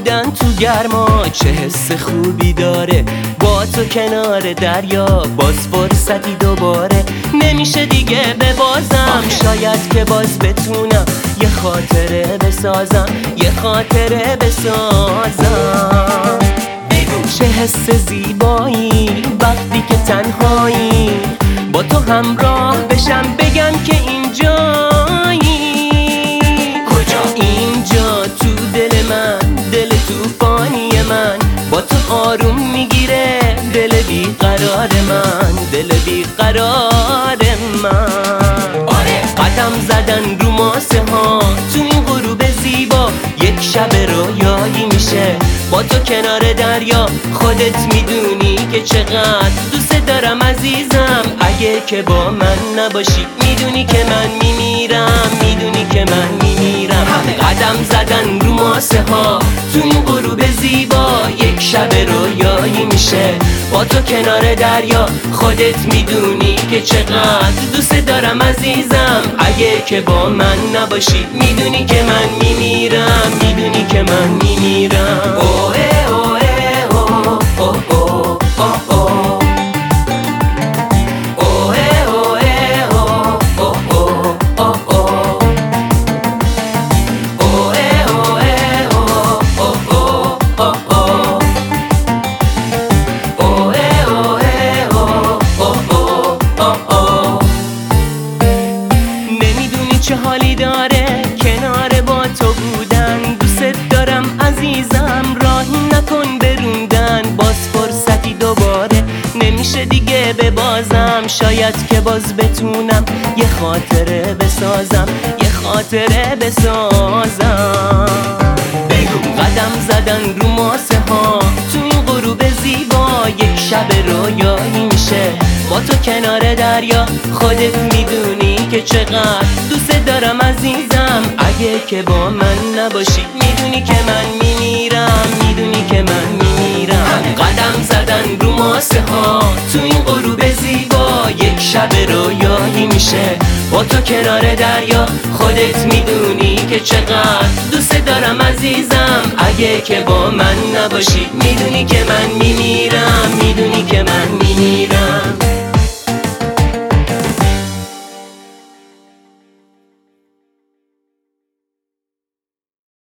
بودن تو گرما چه حس خوبی داره، با تو کنار دریا باز فرصتی دوباره نمیشه دیگه ببازم. شاید که باز بتونم یه خاطره بسازم، یه خاطره بسازم. چه حس زیبایی وقتی که تنهایی، با تو همراه بشم بگم که اینجایی. کجا؟ اینجا تو دل من، دل توفانی من، با تو آروم میگیره دل بیقرار من، دل بیقرار من. قدم زدن رو ماسه ها تو این غروب زیبا یک شب رویایی میشه، با تو کنار دریا. خودت میدونی که چقدر دوست دارم عزیزم، اگه که با من نباشی میدونی که من میمیرم، میدونی که من میمیرم. قدم زدن رو ماسه ها تو این غروب زیبا یک شب رویایی میشه، با تو کنار دریا. خودت میدونی که چقدر دوست دارم عزیزم، اگه که با من نباشی میدونی که من میمیرم، میدونی که من میمیرم. اوه اوه اوه اوه اوه اوه چه حالی داره کنار با تو بودن، دوست دارم عزیزم راهی نکن بروندن. باز فرصتی دوباره نمیشه دیگه ببازم، شاید که باز بتونم یه خاطره بسازم، یه خاطره بسازم. قدم زدن رو ماسه ها تو این غروب زیبا یک شب رویایی میشه، با تو کنار دریا. خودت میدونی که چقدر دوست دارم عزیزم، اگه که با من نباشی میدونی که من میمیرم، میدونی که من میمیرم. قدم زدن رو ماسه ها تو این غروب زیبا یک شب رویایی میشه، با تو کنار دریا. خودت میدونی که چقدر دوست دارم عزیزم، اگه که با من نباشی میدونی که من میمیرم.